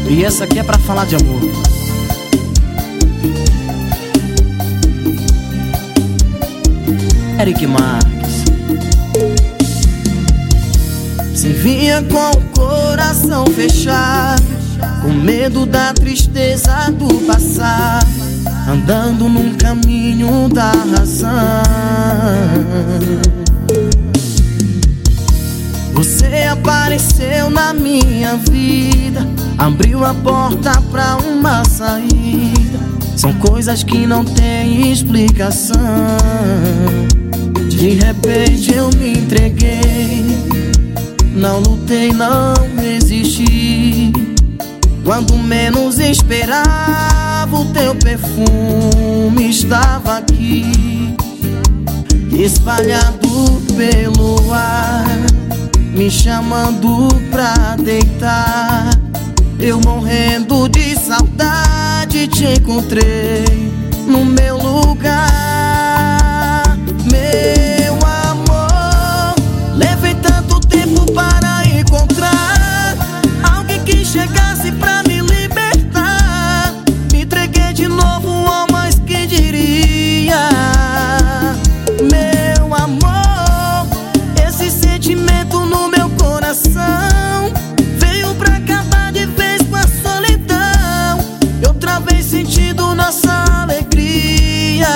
E essa aqui é pra falar de amor. Eric Marques. Se vinha com o coração fechado, com medo da tristeza do passado, andando num caminho da razão. Você apareceu na minha vida, abriu a porta pra uma saída. São coisas que não têm explicação. De repente eu me entreguei, não lutei, não resisti. Quando menos esperava, o teu perfume estava aqui, espalhado pelo ar, me chamando pra deitar. Eu morrendo de saudade te encontrei no meu lugar. Meu amor, levei tanto tempo para encontrar alguém que chegasse pra me libertar. Me entreguei de novo, oh, mas quem diria? Meu amor, esse sentimento no meu coração veio pra acabar de vez com a solidão. E outra vez sentindo nossa alegria.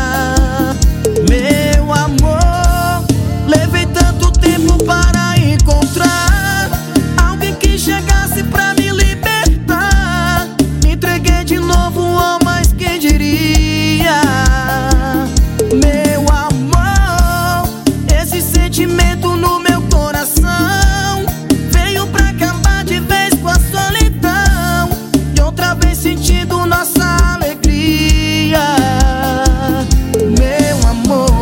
Meu amor, levei tanto tempo para encontrar alguém que chegasse pra me libertar. Me entreguei de novo, oh, mas quem diria? Meu amor, esse sentimento no meu coração veio pra acabar de vez com a solidão. E outra vez sentindo nossa alegria. Meu amor,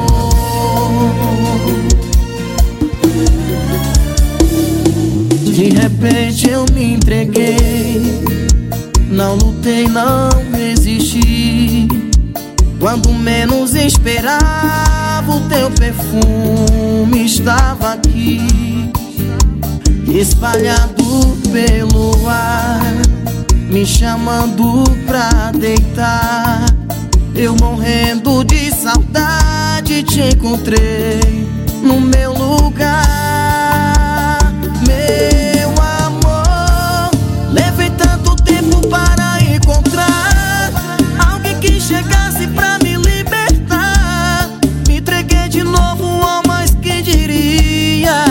de repente eu me entreguei, não lutei, não resisti. Quando menos esperava, o teu perfume estava aqui, espalhado pelo ar, me chamando pra deitar. Eu morrendo de saudade te encontrei no meu lugar. Meu amor, levei tanto tempo para encontrar alguém que chegasse pra me libertar. Me entreguei de novo, oh, mas quem diria?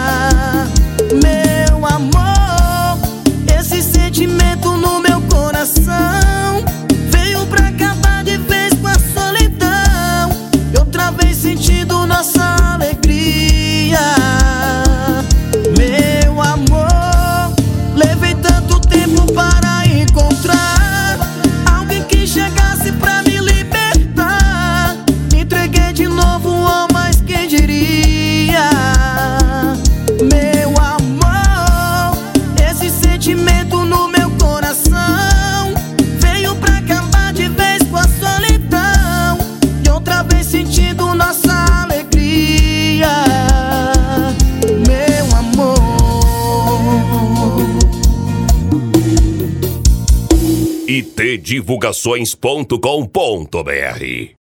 Meu amor, esse sentimento no meu coração veio pra acabar de vez com a solidão. E outra vez sentindo nossa alegria. Meu amor, levei tanto tempo para encontrar alguém que chegasse pra me libertar. Me entreguei de novo, oh, mas quem diria? Meu amor, esse sentimento no meu coração veio pra acabar de vez com a solidão. E outra vez sentindo nossa alegria. Meu amor. itdivulgações.com.br